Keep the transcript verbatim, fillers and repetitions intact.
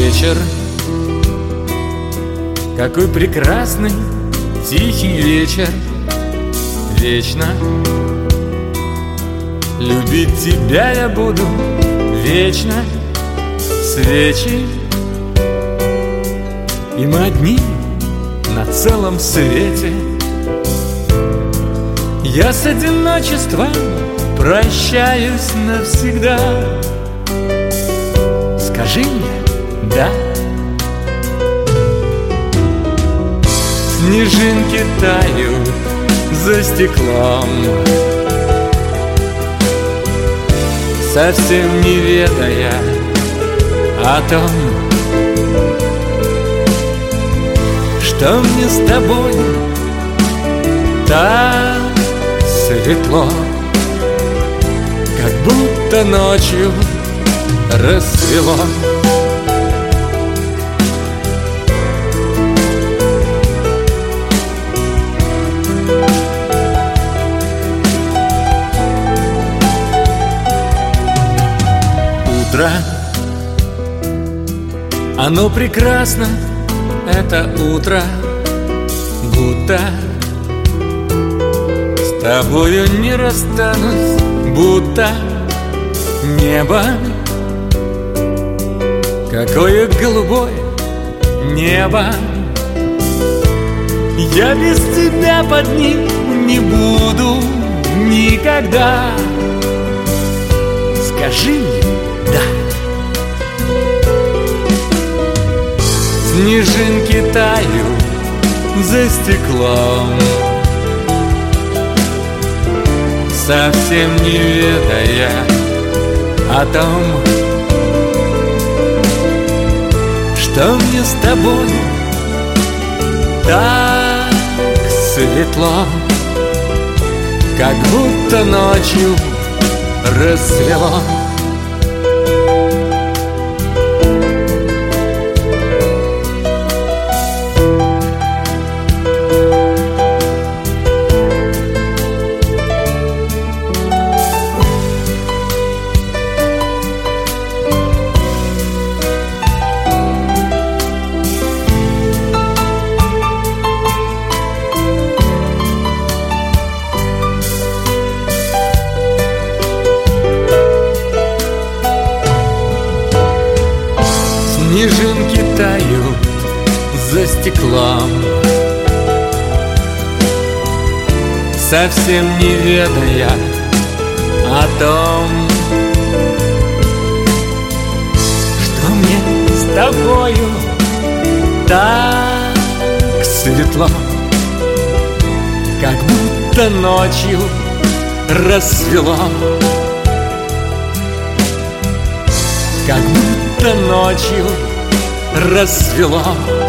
вечер, какой прекрасный тихий вечер. Вечно любить тебя я буду, вечно. Свечи, и мы одни на целом свете. Я с одиночеством прощаюсь навсегда. Скажи мне «да». Снежинки тают за стеклом, совсем не ведая о том, что мне с тобой так светло, как будто ночью рассвело. Утро, оно прекрасно, это утро, будто с тобою не расстанусь, будто небо, какое голубое небо. Я без тебя под ним не буду никогда. Скажи мне «да». Снежинки тают за стеклом, совсем не ведая о том, что мне с тобой так светло, как будто ночью рассвело. Снежинки тают за стеклом, совсем не ведая о том, что мне с тобою так светло, как будто ночью рассвело, как будто ночью рассвело.